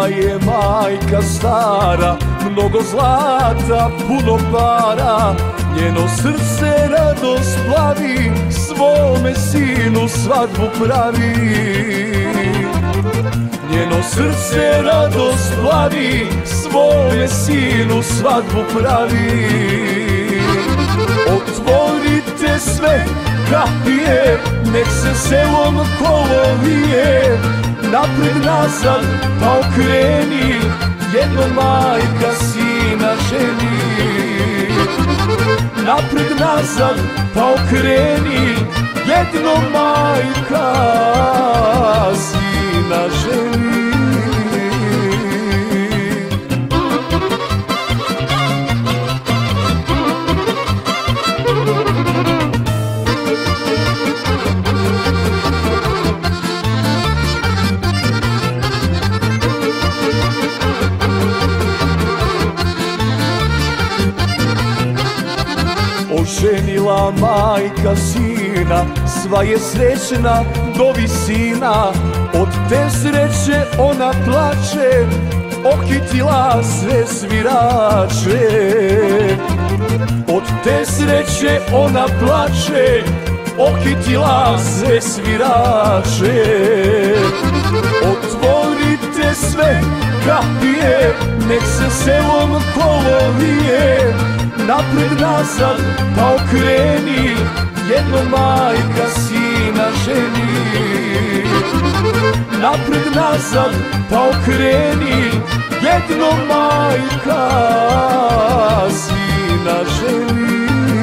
je majka stara, mnogo zlata, puno para, njeno srce radost plavi, svome sinu svadbu pravi. Njeno srce radost plavi, svome sinu svadbu pravi. Otvorite sve kapije, nek se selom kolo vije, napred nazad pa okreni, jedno majka sina ženi. Napred nazad pa okreni, jedno majka sina ženi. Oženila majka sina, sva je srećna do visina. Od te sreće ona plače, okitila sve svirače. Od te sreće ona plače, okitila sve svirače. Otvorite sve kapije, nek se selom kolo vije, napred nazad pa okreni, jedno majka sina ženi. Napred nazad pa okreni, jedno majka sina ženi.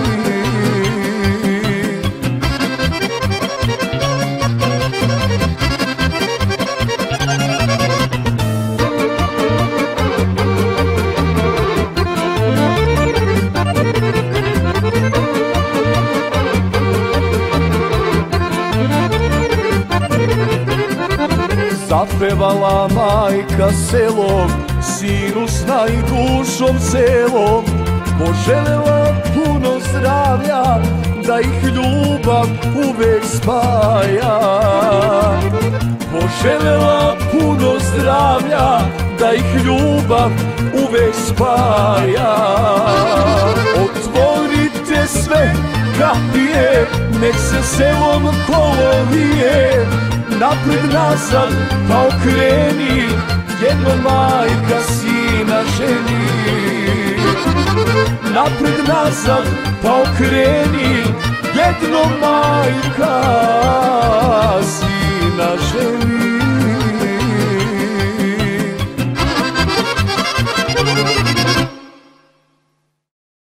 Zapevala majka selom, sinu s najdušom celom, poželela puno zdravlja, da ih ljubav uvek spaja. Poželela puno zdravlja, da ih ljubav uvek spaja. Otvorite sve kapije, nek se selom kolo vije, napred nazad pa okreni, jedno majka sina ženi. Napred nazad pa okreni, jedno majka sina ženi.